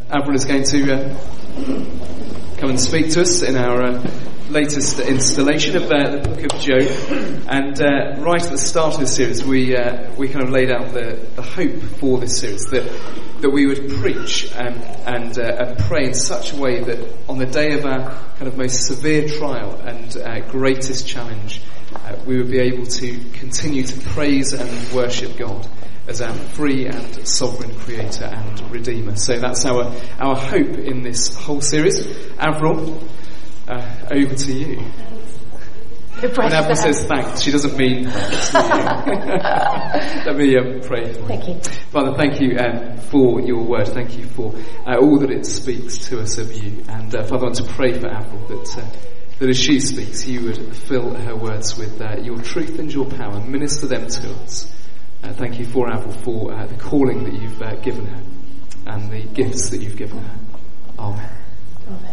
Avril is going to come and speak to us in our latest installation of the Book of Job. And right at the start of the series, we kind of laid out the hope for this series, that we would preach and pray in such a way that on the day of our kind of most severe trial and greatest challenge, we would be able to continue to praise and worship God as our free and sovereign creator and redeemer. So that's our hope in this whole series. Avril, over to you. When Avril says thanks, she doesn't mean thanks to you. Let me pray for you. Thank you. Father, thank you for your word. Thank you for all that it speaks to us of you. And Father, I want to pray for Avril that as she speaks, you would fill her words with your truth and your power. Minister them to us. Thank you for Avril, for the calling that you've given her and the gifts that you've given her. Amen. Amen.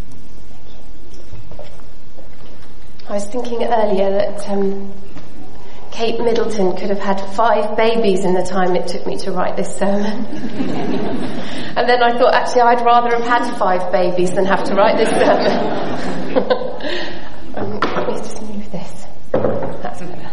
I was thinking earlier that Kate Middleton could have had 5 babies in the time it took me to write this sermon. And then I thought, actually, I'd rather have had 5 babies than have to write this sermon. Let me just move this. That's better.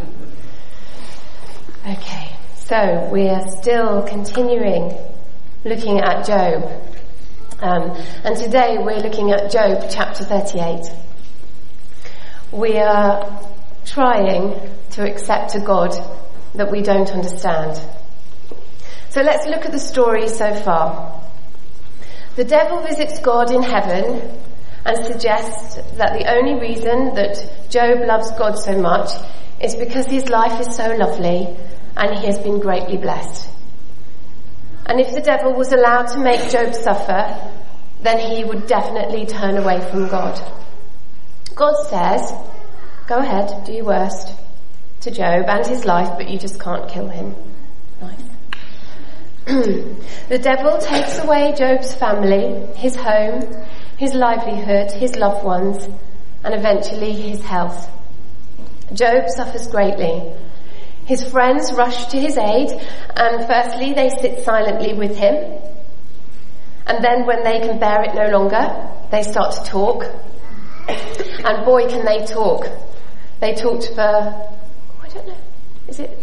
Okay, so we are still continuing looking at Job. And today we're looking at Job chapter 38. We are trying to accept a God that we don't understand. So let's look at the story so far. The devil visits God in heaven and suggests that the only reason that Job loves God so much is because his life is so lovely and he has been greatly blessed. And if the devil was allowed to make Job suffer, then he would definitely turn away from God. God says, go ahead, do your worst to Job and his life, but you just can't kill him. Nice. The devil takes away Job's family, his home, his livelihood, his loved ones, and eventually his health. Job suffers greatly. His friends rush to his aid, and firstly they sit silently with him. And then when they can bear it no longer, they start to talk. And boy, can they talk. They talked for, I don't know, is it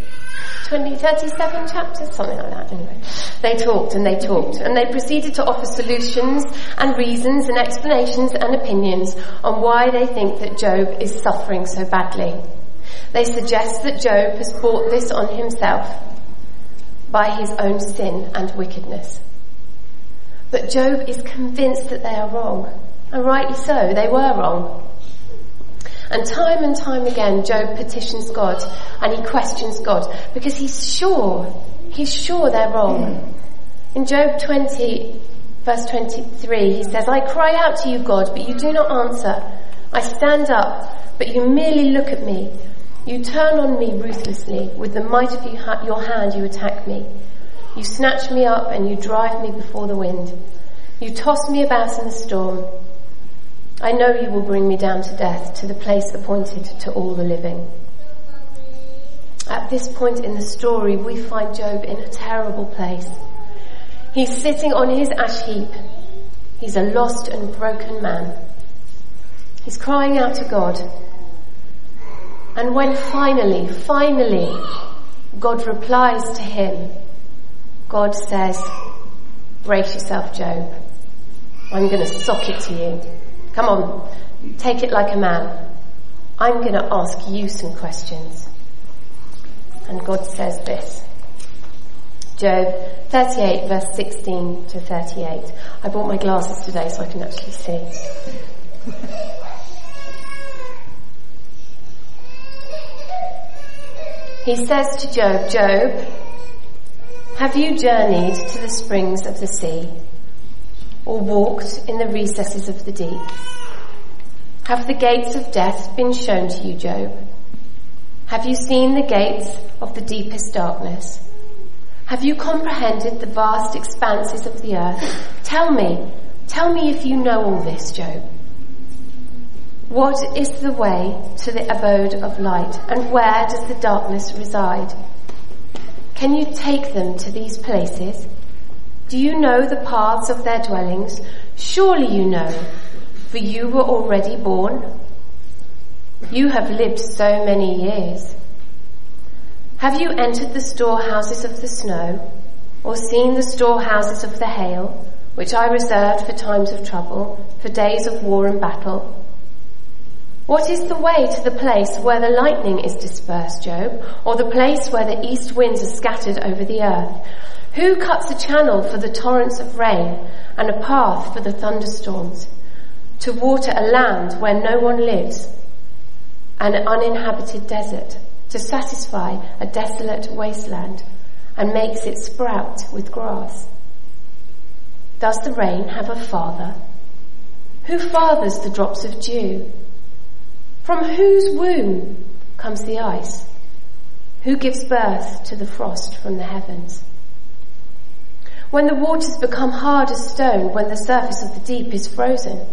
37 chapters? Something like that, anyway. They talked and they talked, and they proceeded to offer solutions and reasons and explanations and opinions on why they think that Job is suffering so badly. They suggest that Job has brought this on himself by his own sin and wickedness. But Job is convinced that they are wrong, and rightly so, they were wrong. And time again, Job petitions God and he questions God because he's sure they're wrong. In Job 20, verse 23, he says, I cry out to you, God, but you do not answer. I stand up, but you merely look at me. You turn on me ruthlessly. With the might of your hand you attack me. You snatch me up and you drive me before the wind. You toss me about in the storm. I know you will bring me down to death, to the place appointed to all the living. At this point in the story, we find Job in a terrible place. He's sitting on his ash heap. He's a lost and broken man. He's crying out to God. And when finally, God replies to him, God says, brace yourself, Job. I'm going to sock it to you. Come on, take it like a man. I'm going to ask you some questions. And God says this. Job 38, verse 16 to 38. I brought my glasses today so I can actually see. He says to Job, Job, have you journeyed to the springs of the sea, or walked in the recesses of the deep? Have the gates of death been shown to you, Job? Have you seen the gates of the deepest darkness? Have you comprehended the vast expanses of the earth? Tell me if you know all this, Job. What is the way to the abode of light, and where does the darkness reside? Can you take them to these places? Do you know the paths of their dwellings? Surely you know, for you were already born. You have lived so many years. Have you entered the storehouses of the snow, or seen the storehouses of the hail, which I reserved for times of trouble, for days of war and battle? What is the way to the place where the lightning is dispersed, Job, or the place where the east winds are scattered over the earth? Who cuts a channel for the torrents of rain and a path for the thunderstorms, to water a land where no one lives, an uninhabited desert, to satisfy a desolate wasteland, and makes it sprout with grass? Does the rain have a father? Who fathers the drops of dew? From whose womb comes the ice? Who gives birth to the frost from the heavens? When the waters become hard as stone, when the surface of the deep is frozen?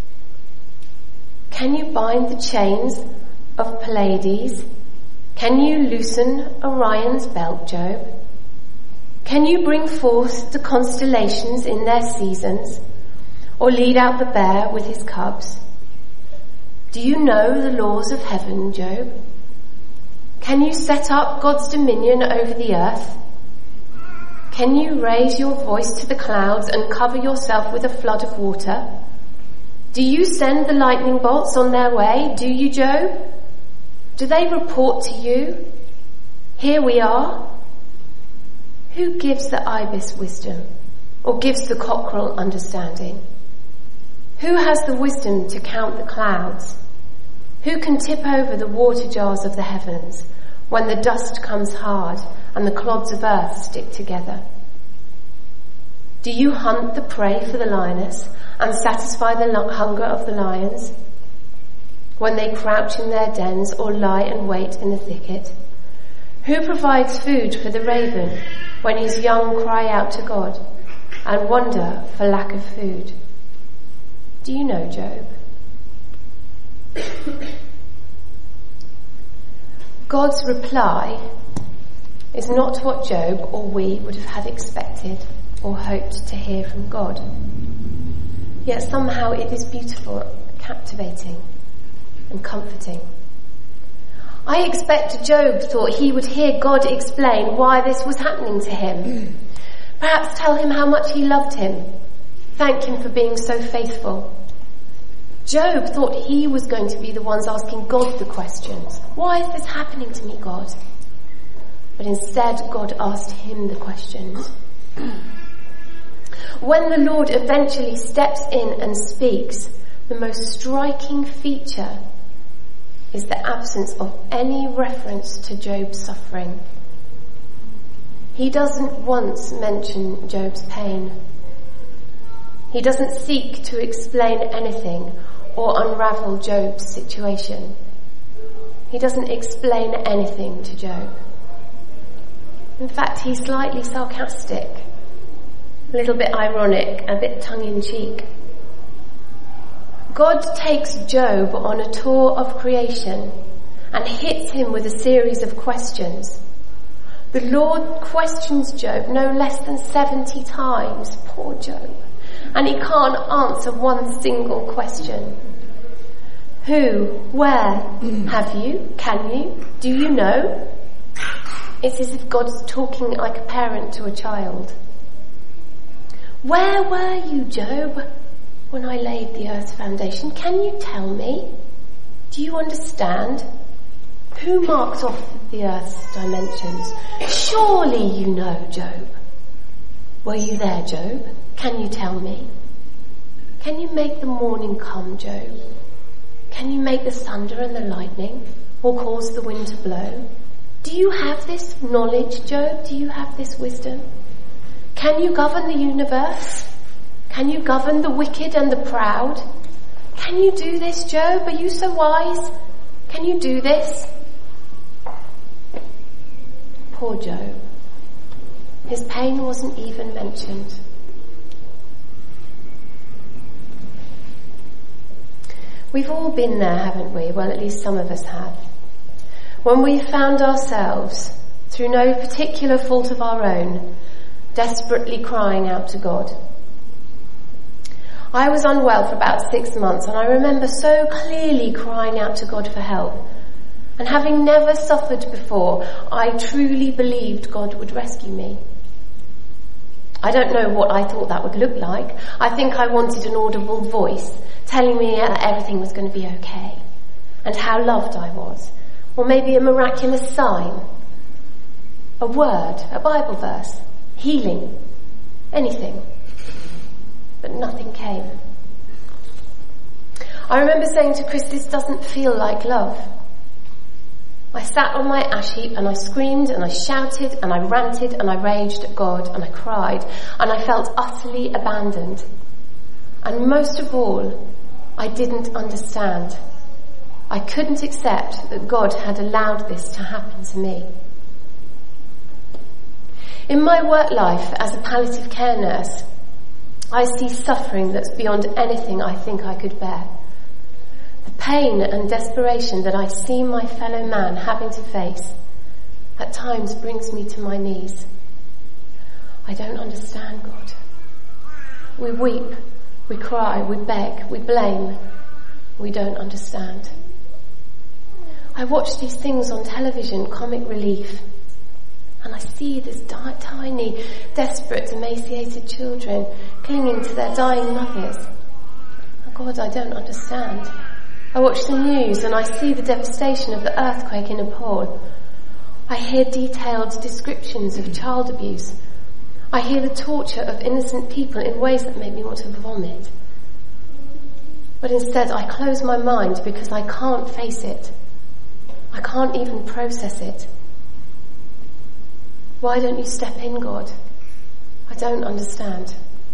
Can you bind the chains of Pleiades? Can you loosen Orion's belt, Job? Can you bring forth the constellations in their seasons, or lead out the bear with his cubs? Do you know the laws of heaven, Job? Can you set up God's dominion over the earth? Can you raise your voice to the clouds and cover yourself with a flood of water? Do you send the lightning bolts on their way? Do you, Job? Do they report to you? Here we are. Who gives the ibis wisdom, or gives the cockerel understanding? Who has the wisdom to count the clouds? Who can tip over the water jars of the heavens when the dust comes hard and the clods of earth stick together? Do you hunt the prey for the lioness and satisfy the hunger of the lions when they crouch in their dens or lie and wait in the thicket? Who provides food for the raven when his young cry out to God and wonder for lack of food? Do you know, Job? God's reply is not what Job or we would have had expected or hoped to hear from God. Yet somehow it is beautiful, captivating, and comforting. I expect Job thought he would hear God explain why this was happening to him. Perhaps tell him how much he loved him. Thank him for being so faithful. Job thought he was going to be the ones asking God the questions. Why is this happening to me, God? But instead, God asked him the questions. When the Lord eventually steps in and speaks, the most striking feature is the absence of any reference to Job's suffering. He doesn't once mention Job's pain. He doesn't seek to explain anything or unravel Job's situation. He doesn't explain anything to Job. In fact, he's slightly sarcastic, a little bit ironic, a bit tongue-in-cheek. God takes Job on a tour of creation and hits him with a series of questions. The Lord questions Job no less than 70 times, poor Job, and he can't answer one single question. Who, where, have you, can you, do you know? It's as if God's talking like a parent to a child. Where were you, Job, when I laid the earth's foundation? Can you tell me? Do you understand? Who marked off the earth's dimensions? Surely you know, Job. Were you there, Job? Can you tell me? Can you make the morning come, Job? Can you make the thunder and the lightning, or cause the wind to blow? Do you have this knowledge, Job? Do you have this wisdom? Can you govern the universe? Can you govern the wicked and the proud? Can you do this, Job? Are you so wise? Can you do this? Poor Job. His pain wasn't even mentioned. We've all been there, haven't we? Well, at least some of us have. When we found ourselves, through no particular fault of our own, desperately crying out to God. I was unwell for about 6 months, and I remember so clearly crying out to God for help. And having never suffered before, I truly believed God would rescue me. I don't know what I thought that would look like. I think I wanted an audible voice telling me that everything was going to be okay, and how loved I was. Or maybe a miraculous sign, a word, a Bible verse, healing, anything. But nothing came. I remember saying to Chris, this doesn't feel like love. I sat on my ash heap and I screamed and I shouted and I ranted and I raged at God and I cried and I felt utterly abandoned. And most of all, I didn't understand. I couldn't accept that God had allowed this to happen to me. In my work life as a palliative care nurse, I see suffering that's beyond anything I think I could bear. The pain and desperation that I see my fellow man having to face at times brings me to my knees. I don't understand, God. We weep, we cry, we beg, we blame. We don't understand. I watch these things on television, comic relief, and I see these tiny, desperate, emaciated children clinging to their dying mothers. Oh God, I don't understand. I watch the news and I see the devastation of the earthquake in Nepal. I hear detailed descriptions of child abuse. I hear the torture of innocent people in ways that make me want to vomit. But instead I close my mind because I can't face it. I can't even process it. Why don't you step in, God? I don't understand.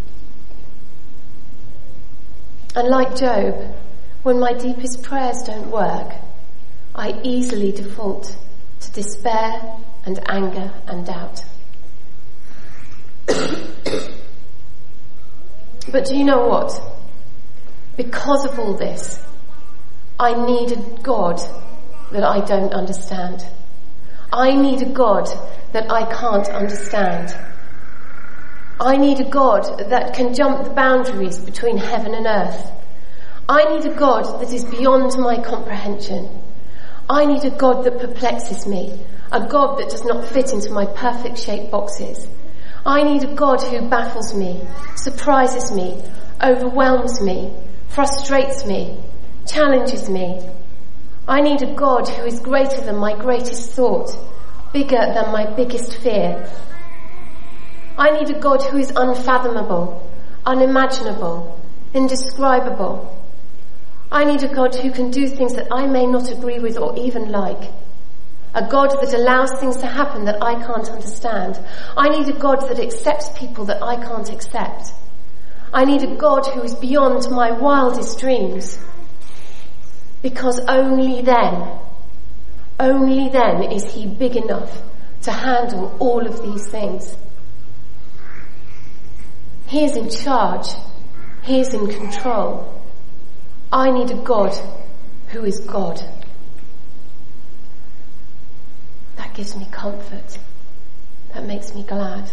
And like Job, when my deepest prayers don't work, I easily default to despair and anger and doubt. But do you know what? Because of all this, I need a God that I don't understand. I need a God that I can't understand. I need a God that can jump the boundaries between heaven and earth. I need a God that is beyond my comprehension. I need a God that perplexes me, a God that does not fit into my perfect shaped boxes. I need a God who baffles me, surprises me, overwhelms me, frustrates me, challenges me. I need a God who is greater than my greatest thought, bigger than my biggest fear. I need a God who is unfathomable, unimaginable, indescribable. I need a God who can do things that I may not agree with or even like. A God that allows things to happen that I can't understand. I need a God that accepts people that I can't accept. I need a God who is beyond my wildest dreams. Because only then is he big enough to handle all of these things. He is in charge. He is in control. I need a God who is God. That gives me comfort. That makes me glad.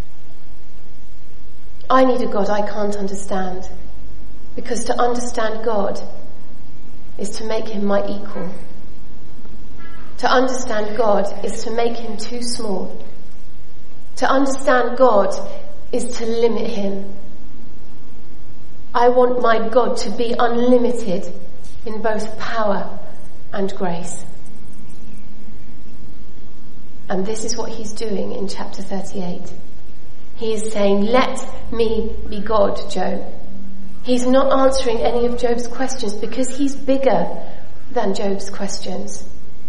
I need a God I can't understand, because to understand God is to make him my equal. To understand God is to make him too small. To understand God is to limit him. I want my God to be unlimited in both power and grace. And this is what he's doing in chapter 38. He is saying, let me be God, Job. He's not answering any of Job's questions because he's bigger than Job's questions.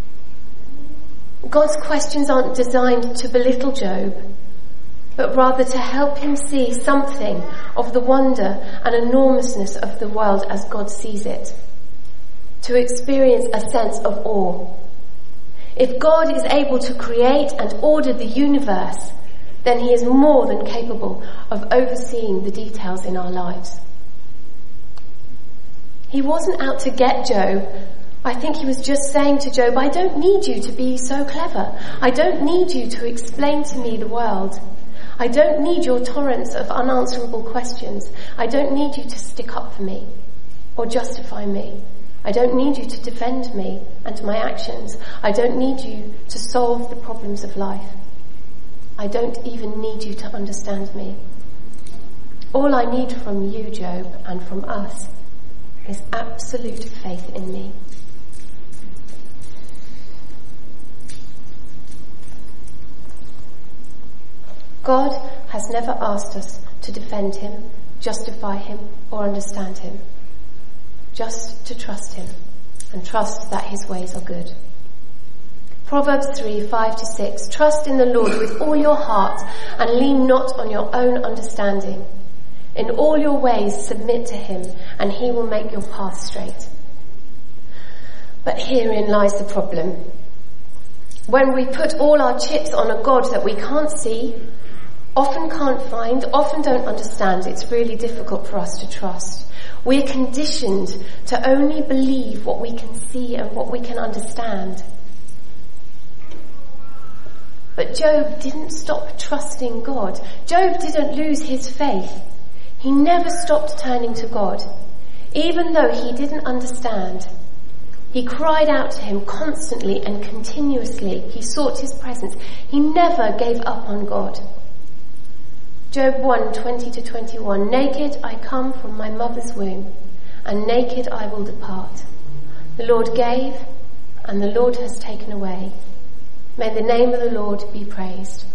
God's questions aren't designed to belittle Job, but rather to help him see something of the wonder and enormousness of the world as God sees it. To experience a sense of awe. If God is able to create and order the universe, then he is more than capable of overseeing the details in our lives. He wasn't out to get Job. I think he was just saying to Job, I don't need you to be so clever. I don't need you to explain to me the world. I don't need your torrents of unanswerable questions. I don't need you to stick up for me or justify me. I don't need you to defend me and my actions. I don't need you to solve the problems of life. I don't even need you to understand me. All I need from you, Job, and from us is absolute faith in me. God has never asked us to defend him, justify him, or understand him. Just to trust him and trust that his ways are good. Proverbs 3:5-6. Trust in the Lord with all your heart and lean not on your own understanding. In all your ways submit to him and he will make your path straight. But herein lies the problem. When we put all our chips on a God that we can't see, often can't find, often don't understand, it's really difficult for us to trust. We're conditioned to only believe what we can see and what we can understand. But Job didn't stop trusting God. Job didn't lose his faith. He never stopped turning to God. Even though he didn't understand, he cried out to him constantly and continuously. He sought his presence. He never gave up on God. Job 1:20-21. Naked I come from my mother's womb, and naked I will depart. The Lord gave, and the Lord has taken away. May the name of the Lord be praised.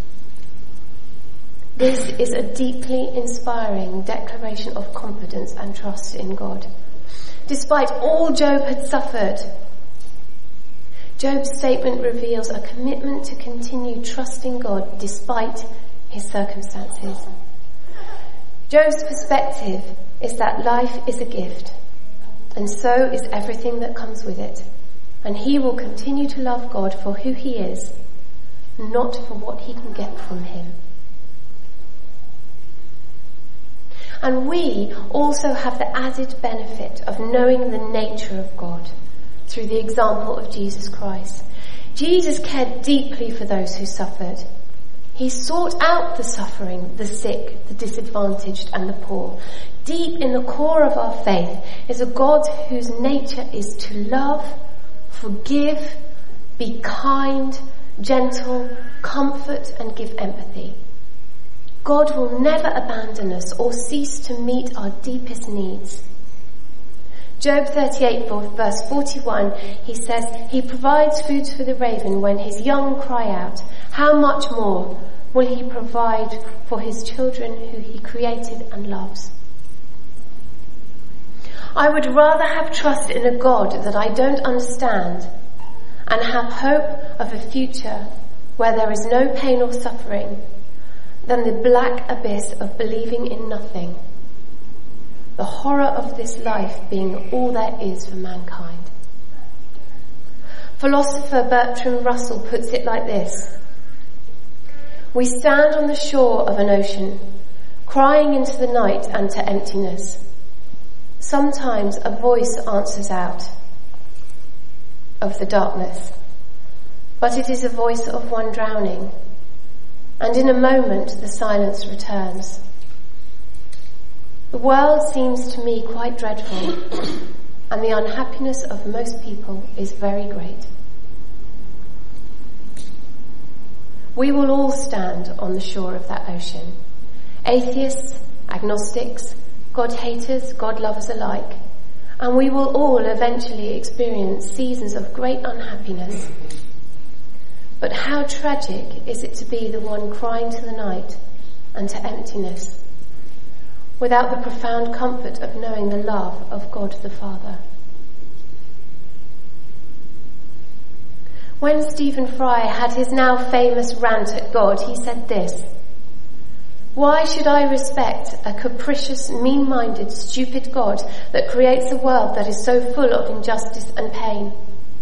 This is a deeply inspiring declaration of confidence and trust in God. Despite all Job had suffered, Job's statement reveals a commitment to continue trusting God despite his circumstances. Job's perspective is that life is a gift, and so is everything that comes with it. And he will continue to love God for who he is, not for what he can get from him. And we also have the added benefit of knowing the nature of God through the example of Jesus Christ. Jesus cared deeply for those who suffered. He sought out the suffering, the sick, the disadvantaged, and the poor. Deep in the core of our faith is a God whose nature is to love, forgive, be kind, gentle, comfort, and give empathy. God will never abandon us or cease to meet our deepest needs. Job 38 verse 41, he says, he provides food for the raven when his young cry out. How much more will he provide for his children who he created and loves? I would rather have trust in a God that I don't understand and have hope of a future where there is no pain or suffering than the black abyss of believing in nothing, the horror of this life being all there is for mankind. Philosopher Bertrand Russell puts it like this: we stand on the shore of an ocean, crying into the night and to emptiness. Sometimes a voice answers out of the darkness, but it is a voice of one drowning, and in a moment the silence returns. The world seems to me quite dreadful, and the unhappiness of most people is very great. We will all stand on the shore of that ocean. Atheists, agnostics, God-haters, God-lovers alike. And we will all eventually experience seasons of great unhappiness. But how tragic is it to be the one crying to the night and to emptiness, without the profound comfort of knowing the love of God the Father. When Stephen Fry had his now famous rant at God, he said this: why should I respect a capricious, mean-minded, stupid God that creates a world that is so full of injustice and pain?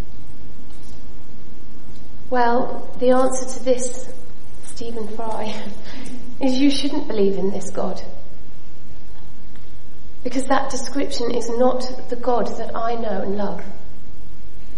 Well, the answer to this, Stephen Fry, is you shouldn't believe in this God. Because that description is not the God that I know and love.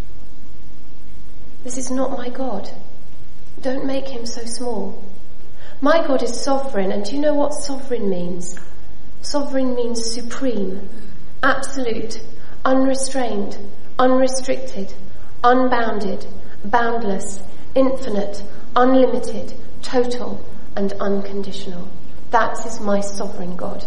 This is not my God. Don't make him so small. My God is sovereign, and do you know what sovereign means? Sovereign means supreme, absolute, unrestrained, unrestricted, unbounded, boundless, infinite, unlimited, total, and unconditional. That is my sovereign God.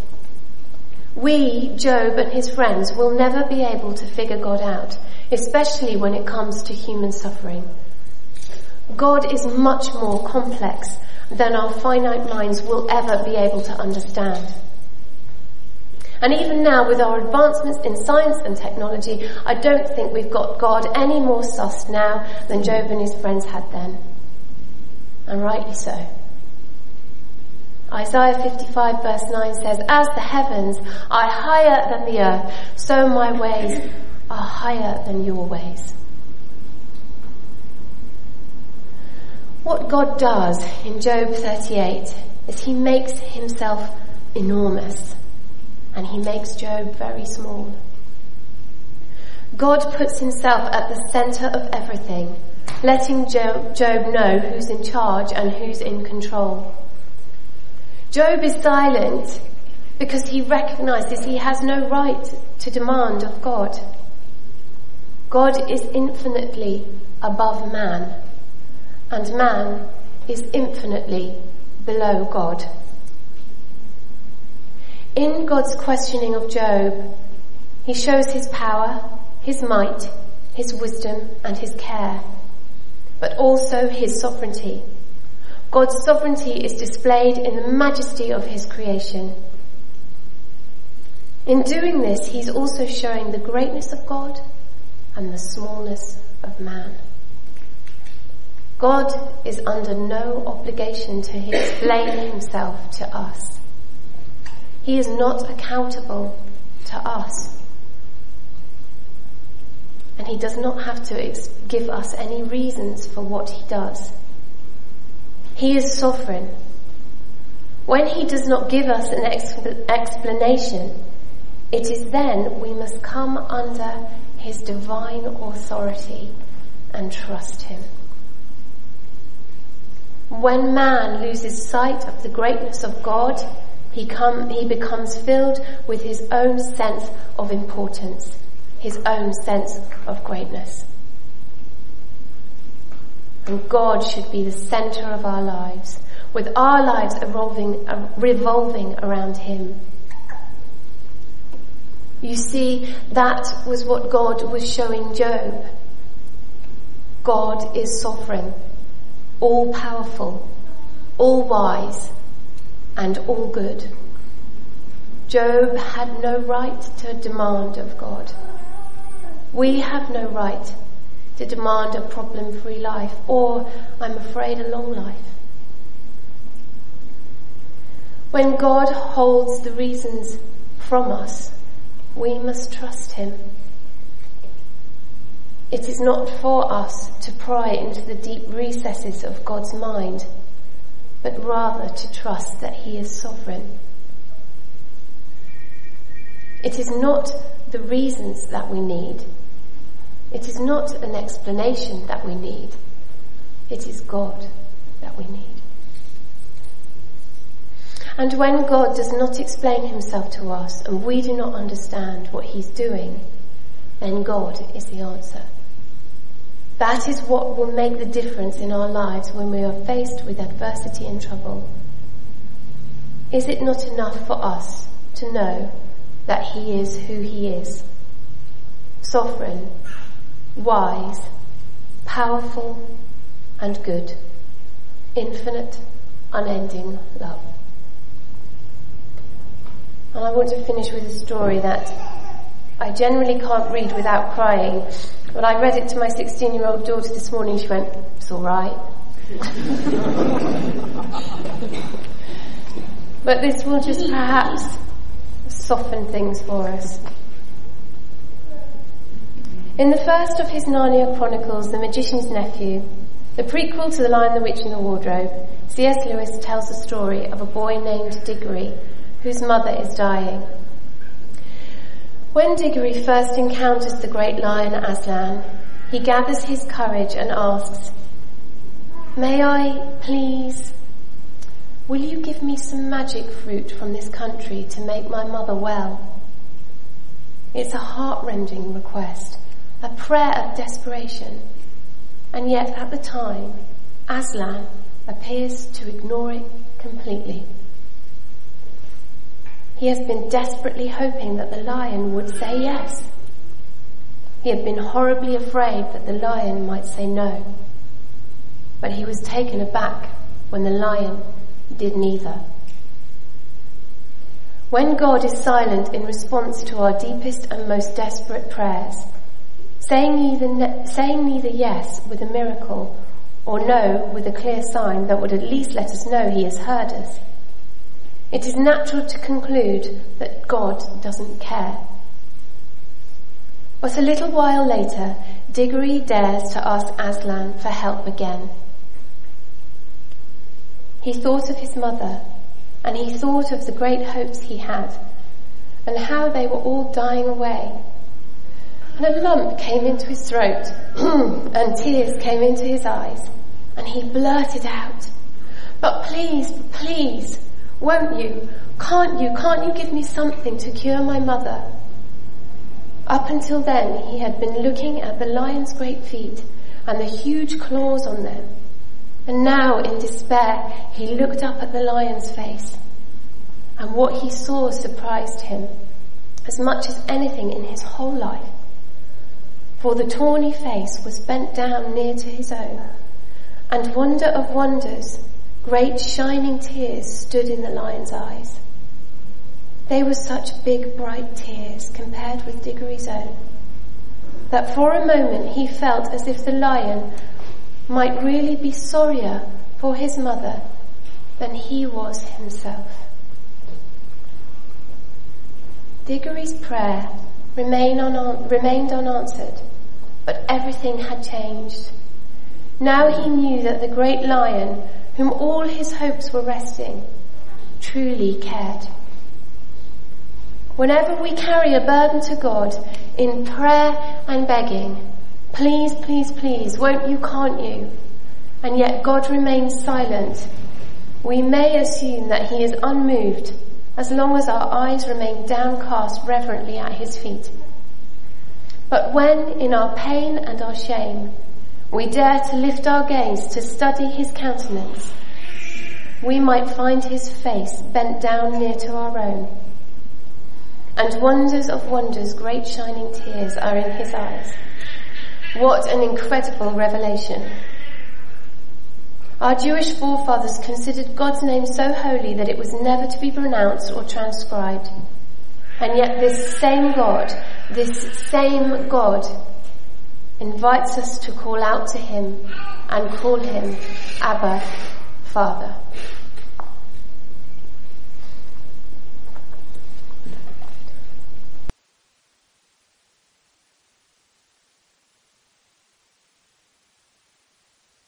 We, Job and his friends, will never be able to figure God out, especially when it comes to human suffering. God is much more complex than our finite minds will ever be able to understand. And even now, with our advancements in science and technology, I don't think we've got God any more sussed now than Job and his friends had then. And rightly so. Isaiah 55 verse 9 says, "As the heavens are higher than the earth, so my ways are higher than your ways." What God does in Job 38 is he makes himself enormous, and he makes Job very small. God puts himself at the centre of everything, letting Job know who's in charge and who's in control. Job is silent because he recognizes he has no right to demand of God. God is infinitely above man, and man is infinitely below God. In God's questioning of Job, he shows his power, his might, his wisdom, and his care, but also his sovereignty. God's sovereignty is displayed in the majesty of his creation. In doing this, he's also showing the greatness of God and the smallness of man. God is under no obligation to explain himself to us. He is not accountable to us. And he does not have to give us any reasons for what he does. He is sovereign. When he does not give us an explanation, it is then we must come under his divine authority and trust him. When man loses sight of the greatness of God, he becomes filled with his own sense of importance, his own sense of greatness. And God should be the centre of our lives, with our lives revolving around him. You see, that was what God was showing Job. God is sovereign, all-powerful, all-wise, and all-good. Job had no right to demand of God. We have no right to demand a problem-free life, or, I'm afraid, a long life. When God holds the reasons from us, we must trust him. It is not for us to pry into the deep recesses of God's mind, but rather to trust that he is sovereign. It is not the reasons that we need. It is not an explanation that we need. It is God that we need. And when God does not explain himself to us and we do not understand what he's doing, then God is the answer. That is what will make the difference in our lives when we are faced with adversity and trouble. Is it not enough for us to know that he is who he is? Sovereign, wise, powerful, and good. Infinite, unending love. And I want to finish with a story that I generally can't read without crying. But I read it to my 16-year-old daughter this morning. She went, "It's all right." But this will just perhaps soften things for us. In the first of his Narnia Chronicles, The Magician's Nephew, the prequel to The Lion, the Witch and the Wardrobe, C.S. Lewis tells the story of a boy named Diggory, whose mother is dying. When Diggory first encounters the great lion Aslan, he gathers his courage and asks, "May I, please, will you give me some magic fruit from this country to make my mother well? It's a heart-rending request, a prayer of desperation, and yet at the time, Aslan appears to ignore it completely. He has been desperately hoping that the lion would say yes. He had been horribly afraid that the lion might say no. But he was taken aback when the lion did neither. When God is silent in response to our deepest and most desperate prayers, saying neither yes with a miracle or no with a clear sign that would at least let us know he has heard us, it is natural to conclude that God doesn't care. But a little while later, Diggory dares to ask Aslan for help again. He thought of his mother, and he thought of the great hopes he had, and how they were all dying away. And a lump came into his throat, and tears came into his eyes, and he blurted out, "But please, please, won't you? Can't you give me something to cure my mother?" Up until then, he had been looking at the lion's great feet and the huge claws on them. And now, in despair, he looked up at the lion's face. And what he saw surprised him as much as anything in his whole life. For the tawny face was bent down near to his own. And wonder of wonders, great shining tears stood in the lion's eyes. They were such big, bright tears compared with Diggory's own, that for a moment he felt as if the lion might really be sorrier for his mother than he was himself. Diggory's prayer remained unanswered, but everything had changed. Now he knew that the great lion, whom all his hopes were resting, truly cared. Whenever we carry a burden to God in prayer and begging, please, please, please, won't you, can't you, and yet God remains silent, we may assume that he is unmoved as long as our eyes remain downcast reverently at his feet. But when, in our pain and our shame, we dare to lift our gaze to study his countenance, we might find his face bent down near to our own. And wonders of wonders, great shining tears are in his eyes. What an incredible revelation. Our Jewish forefathers considered God's name so holy that it was never to be pronounced or transcribed. And yet this same God invites us to call out to him and call him Abba, Father.